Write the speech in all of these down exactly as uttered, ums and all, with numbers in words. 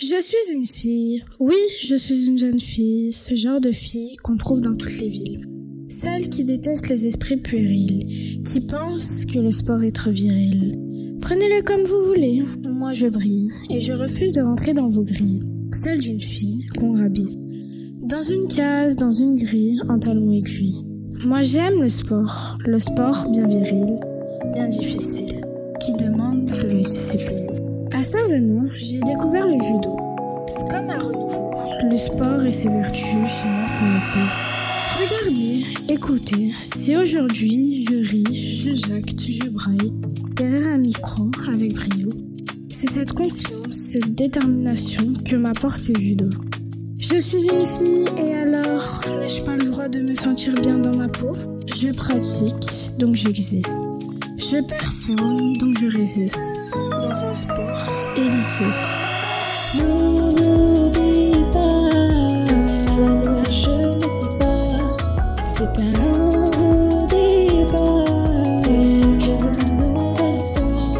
Je suis une fille, oui, je suis une jeune fille, ce genre de fille qu'on trouve dans toutes les villes. Celle qui déteste les esprits puérils, qui pense que le sport est trop viril. Prenez-le comme vous voulez, moi je brille, et je refuse de rentrer dans vos grilles. Celle d'une fille qu'on rhabille. Dans une case, dans une grille, en talons aiguilles. Moi j'aime le sport, le sport bien viril, bien difficile, qui demande de la discipline. À Saint-Venant, j'ai découvert le judo. C'est comme un renouveau. Le sport et ses vertus se montrent en écho. Regardez, écoutez, si aujourd'hui je ris, je jacte, je braille, derrière un micro avec brio, c'est cette confiance, cette détermination que m'apporte le judo. Je suis une fille et alors, n'ai-je pas le droit de me sentir bien dans ma peau? Je pratique, donc j'existe. Je performe, donc je résiste dans un sport élitiste. N'oublie pas, je ne sais pas, c'est un n'oublie pas, que la nouvelle sort.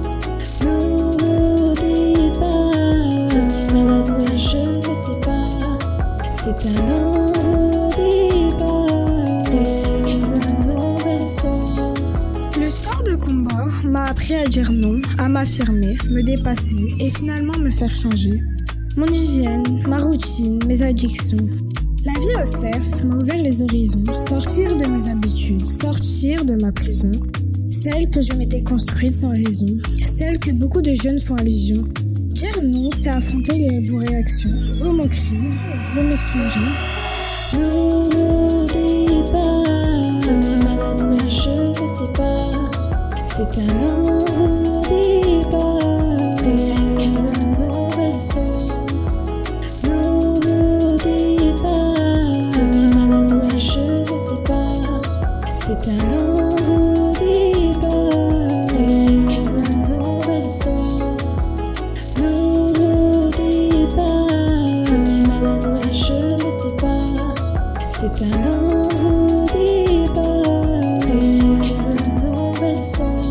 N'oublie pas, je ne sais pas, c'est un n'oublie pas, que la nouvelle sort. Le sport de combat m'a appris à dire non, à m'affirmer, me dépasser et finalement me faire changer. Mon hygiène, ma routine, mes addictions. La vie au C E F m'a ouvert les horizons, sortir de mes habitudes, sortir de ma prison. Celle que je m'étais construite sans raison, celle que beaucoup de jeunes font allusion. Dire non, c'est affronter les, vos réactions, vos moqueries, vos mesquineries. N'oublie pas, je ne sais pas, c'est un n'oublie pas, que la nouvelle sort. N'oublie pas, je ne sais pas, c'est un n'oublie pas, que la nouvelle sort. N'oublie pas, je ne sais pas, c'est un n'oublie pas, que la nouvelle sort.